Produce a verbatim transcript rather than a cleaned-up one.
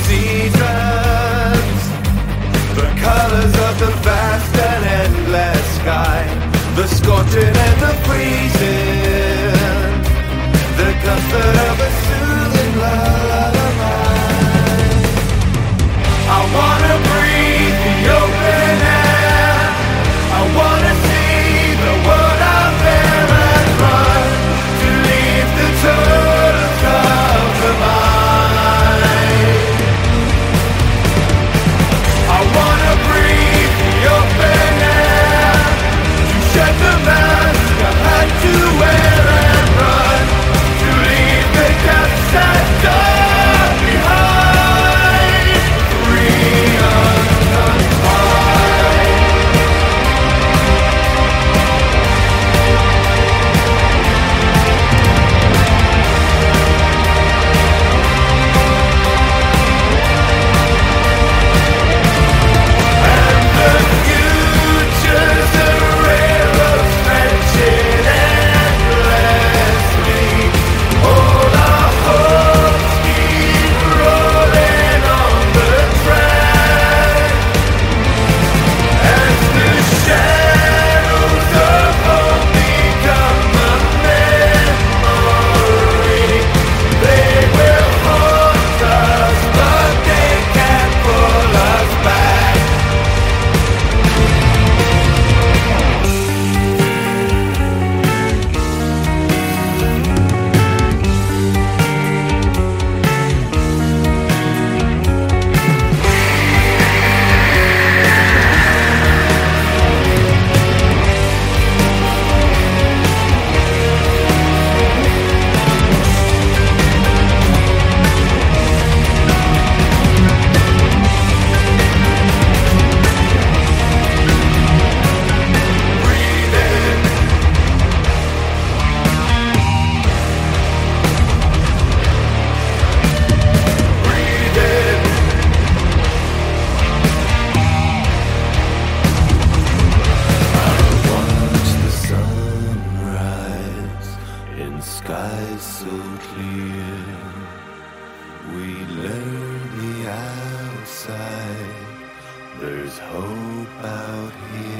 seasons, the colors of the vast and endless sky, the scorching and the freezing, the comfort of a soothing lullaby. I wanna breathe the open air, I wanna see the world out there and run to leave the turtles of the mind. I wanna breathe the open air, to shed the mask I've had to wear and run to leave the depths and dark behind, free unconfined. And the future's a railroad stretching endlessly. All our hopes keep rolling on the track. As the shadows of hope become a memory, they will haunt us, but they can't pull us back. Watch the sunrise in skies so clear. We learn the outside, there's hope out here.